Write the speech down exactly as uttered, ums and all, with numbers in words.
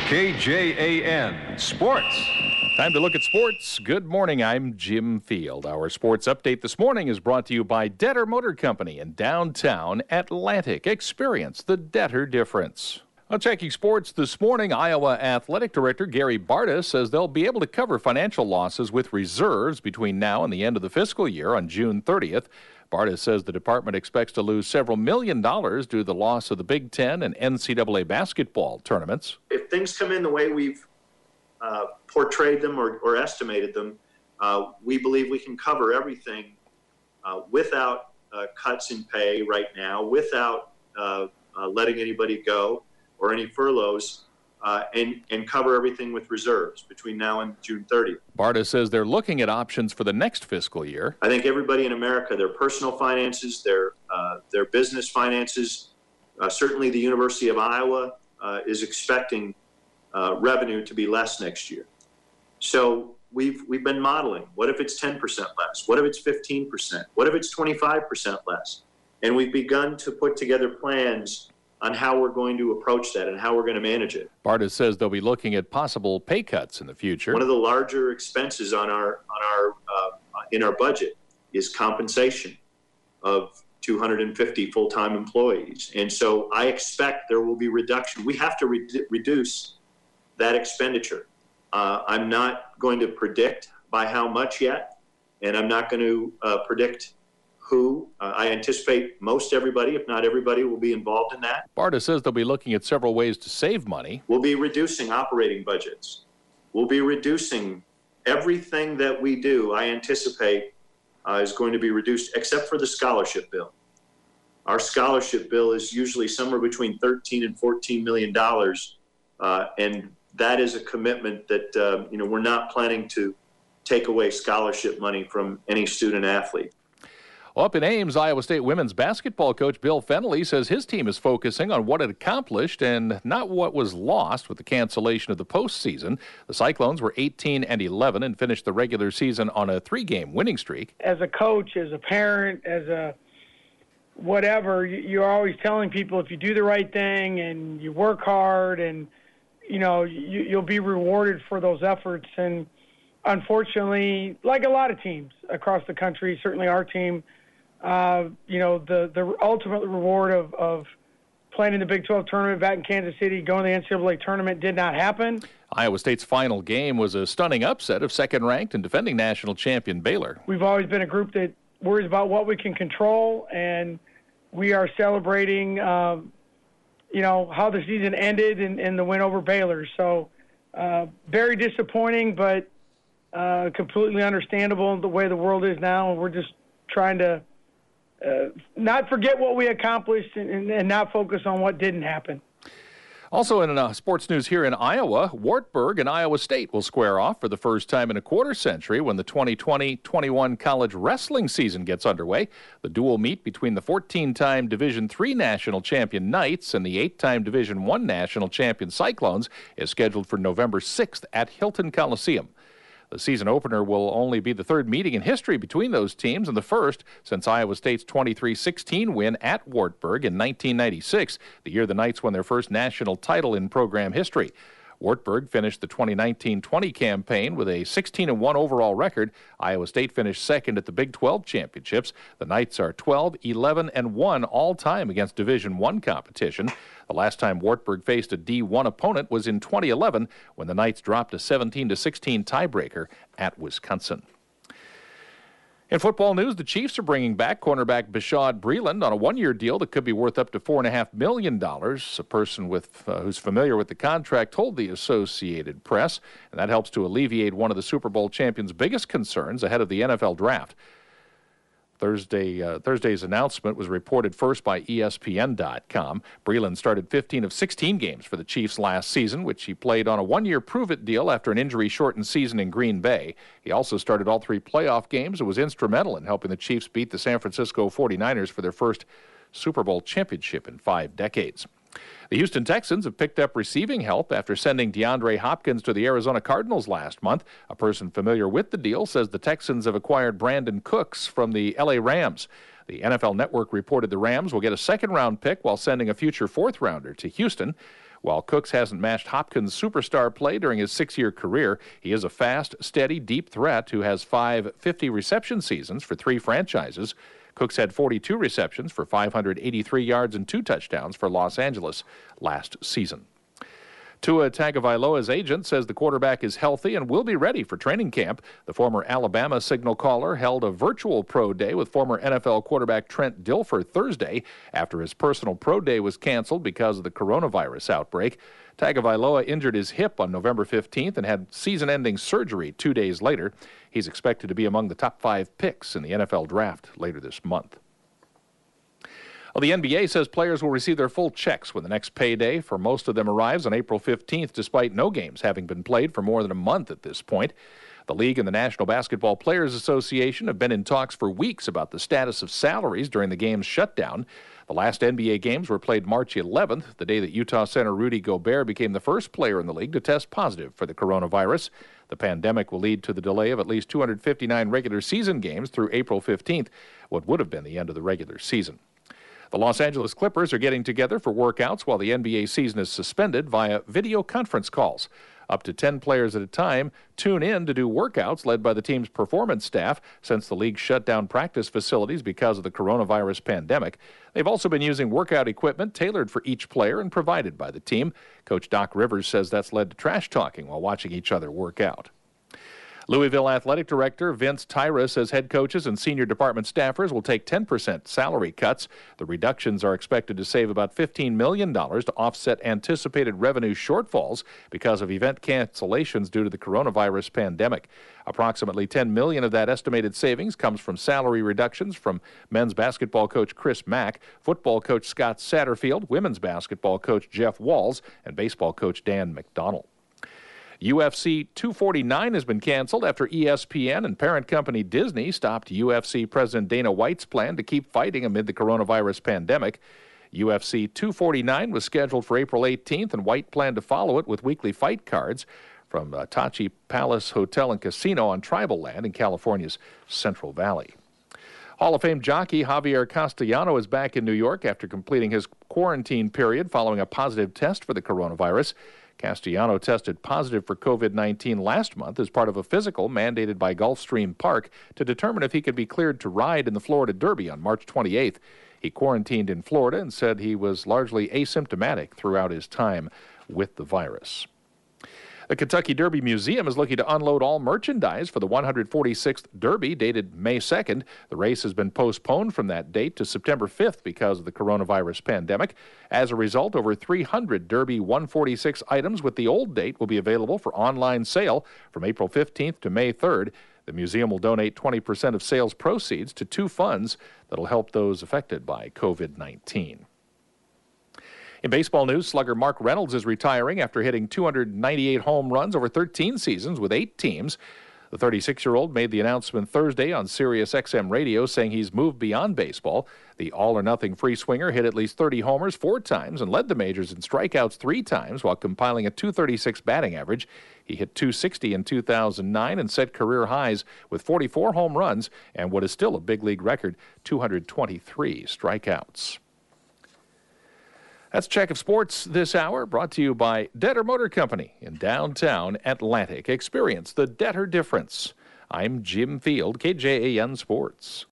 K J A N Sports. Time to look at sports. Good morning, I'm Jim Field. Our sports update this morning is brought to you by Detter Motor Company in downtown Atlantic. Experience the Detter difference. On Checking Sports this morning, Iowa Athletic Director Gary Barta says they'll be able to cover financial losses with reserves between now and the end of the fiscal year on June thirtieth. Barta says the department expects to lose several million dollars due to the loss of the Big Ten and N C double A basketball tournaments. If things come in the way we've uh, portrayed them or, or estimated them, uh, we believe we can cover everything uh, without uh, cuts in pay right now, without uh, uh, letting anybody go or any furloughs, uh, and, and cover everything with reserves between now and June thirtieth. Barta says they're looking at options for the next fiscal year. I think everybody in America, their personal finances, their, uh, their business finances, uh, certainly the University of Iowa uh, is expecting uh, revenue to be less next year. So we've, we've been modeling, what if it's ten percent less? What if it's fifteen percent? What if it's twenty-five percent less? And we've begun to put together plans on how we're going to approach that and how we're going to manage it. Barta says they'll be looking at possible pay cuts in the future. One of the larger expenses on our on our uh, in our budget is compensation of two hundred fifty full-time employees, and so I expect there will be reduction. We have to re- reduce that expenditure. Uh, I'm not going to predict by how much yet, and I'm not going to uh, predict who. Uh, I anticipate most everybody, if not everybody, will be involved in that. Barta says they'll be looking at several ways to save money. We'll be reducing operating budgets. We'll be reducing everything that we do, I anticipate, uh, is going to be reduced, except for the scholarship bill. Our scholarship bill is usually somewhere between thirteen and fourteen million dollars, uh, and that is a commitment that uh, you know we're not planning to take away scholarship money from any student athlete. Up in Ames, Iowa State women's basketball coach Bill Fennelly says his team is focusing on what it accomplished and not what was lost with the cancellation of the postseason. The Cyclones were eighteen and eleven and finished the regular season on a three-game winning streak. As a coach, as a parent, as a whatever, you're always telling people if you do the right thing and you work hard and, you know, you, you'll be rewarded for those efforts. And unfortunately, like a lot of teams across the country, certainly our team, Uh, you know, the, the ultimate reward of, of playing in the Big twelve tournament back in Kansas City, going to the N C double A tournament did not happen. Iowa State's final game was a stunning upset of second-ranked and defending national champion Baylor. We've always been a group that worries about what we can control, and we are celebrating, um, you know, how the season ended and, and the win over Baylor. So uh, very disappointing, but uh, completely understandable the way the world is now, and we're just trying to Uh, not forget what we accomplished and, and, and not focus on what didn't happen. Also in uh, sports news here in Iowa, Wartburg and Iowa State will square off for the first time in a quarter century when the twenty twenty twenty-one college wrestling season gets underway. The dual meet between the fourteen-time Division three national champion Knights and the eight-time Division one national champion Cyclones is scheduled for November sixth at Hilton Coliseum. The season opener will only be the third meeting in history between those teams and the first since Iowa State's twenty-three sixteen win at Wartburg in nineteen ninety-six, the year the Knights won their first national title in program history. Wartburg finished the twenty nineteen twenty campaign with a sixteen and one overall record. Iowa State finished second at the Big twelve championships. The Knights are twelve, eleven, and one all-time against Division one competition. The last time Wartburg faced a D one opponent was in twenty eleven when the Knights dropped a seventeen to sixteen tiebreaker at Wisconsin. In football news, the Chiefs are bringing back cornerback Bashaud Breeland on a one-year deal that could be worth up to four point five million dollars. A person with uh, who's familiar with the contract told the Associated Press, and that helps to alleviate one of the Super Bowl champions' biggest concerns ahead of the N F L draft. Thursday, uh, Thursday's announcement was reported first by E S P N dot com. Breeland started fifteen of sixteen games for the Chiefs last season, which he played on a one-year prove-it deal after an injury-shortened season in Green Bay. He also started all three playoff games and was instrumental in helping the Chiefs beat the San Francisco forty-niners for their first Super Bowl championship in five decades. The Houston Texans have picked up receiving help after sending DeAndre Hopkins to the Arizona Cardinals last month. A person familiar with the deal says the Texans have acquired Brandon Cooks from the L A Rams. The N F L Network reported the Rams will get a second-round pick while sending a future fourth-rounder to Houston. While Cooks hasn't matched Hopkins' superstar play during his six-year career, he is a fast, steady, deep threat who has five fifty-reception seasons for three franchises. Cooks had forty-two receptions for five hundred eighty-three yards and two touchdowns for Los Angeles last season. Tua Tagovailoa's agent says the quarterback is healthy and will be ready for training camp. The former Alabama signal caller held a virtual pro day with former N F L quarterback Trent Dilfer Thursday after his personal pro day was canceled because of the coronavirus outbreak. Tagovailoa injured his hip on November fifteenth and had season-ending surgery two days later. He's expected to be among the top five picks in the N F L draft later this month. Well, the N B A says players will receive their full checks when the next payday for most of them arrives on April fifteenth, despite no games having been played for more than a month at this point. The league and the National Basketball Players Association have been in talks for weeks about the status of salaries during the game's shutdown. The last N B A games were played March eleventh, the day that Utah center Rudy Gobert became the first player in the league to test positive for the coronavirus. The pandemic will lead to the delay of at least two hundred fifty-nine regular season games through April fifteenth, what would have been the end of the regular season. The Los Angeles Clippers are getting together for workouts while the N B A season is suspended via video conference calls. Up to ten players at a time tune in to do workouts led by the team's performance staff since the league shut down practice facilities because of the coronavirus pandemic. They've also been using workout equipment tailored for each player and provided by the team. Coach Doc Rivers says that's led to trash talking while watching each other work out. Louisville Athletic Director Vince Tyra says head coaches and senior department staffers will take ten percent salary cuts. The reductions are expected to save about fifteen million dollars to offset anticipated revenue shortfalls because of event cancellations due to the coronavirus pandemic. Approximately ten million dollars of that estimated savings comes from salary reductions from men's basketball coach Chris Mack, football coach Scott Satterfield, women's basketball coach Jeff Walls, and baseball coach Dan McDonnell. U F C two forty-nine has been canceled after E S P N and parent company Disney stopped U F C President Dana White's plan to keep fighting amid the coronavirus pandemic. U F C two forty-nine was scheduled for April eighteenth, and White planned to follow it with weekly fight cards from uh, Tachi Palace Hotel and Casino on tribal land in California's Central Valley. Hall of Fame jockey Javier Castellano is back in New York after completing his quarantine period following a positive test for the coronavirus. Castellano tested positive for COVID nineteen last month as part of a physical mandated by Gulfstream Park to determine if he could be cleared to ride in the Florida Derby on March twenty-eighth. He quarantined in Florida and said he was largely asymptomatic throughout his time with the virus. The Kentucky Derby Museum is looking to unload all merchandise for the one hundred forty-sixth Derby, dated May second. The race has been postponed from that date to September fifth because of the coronavirus pandemic. As a result, over three hundred Derby one forty-six items with the old date will be available for online sale from April fifteenth to May third. The museum will donate twenty percent of sales proceeds to two funds that will help those affected by COVID nineteen. In baseball news, slugger Mark Reynolds is retiring after hitting two hundred ninety-eight home runs over thirteen seasons with eight teams. The thirty-six-year-old made the announcement Thursday on Sirius X M radio, saying he's moved beyond baseball. The all-or-nothing free swinger hit at least thirty homers four times and led the majors in strikeouts three times while compiling a two thirty-six batting average. He hit two sixty in two thousand nine and set career highs with forty-four home runs and what is still a big league record, two hundred twenty-three strikeouts. That's Check of Sports this hour, brought to you by Detter Motor Company in downtown Atlantic. Experience the Detter difference. I'm Jim Field, K J A N Sports.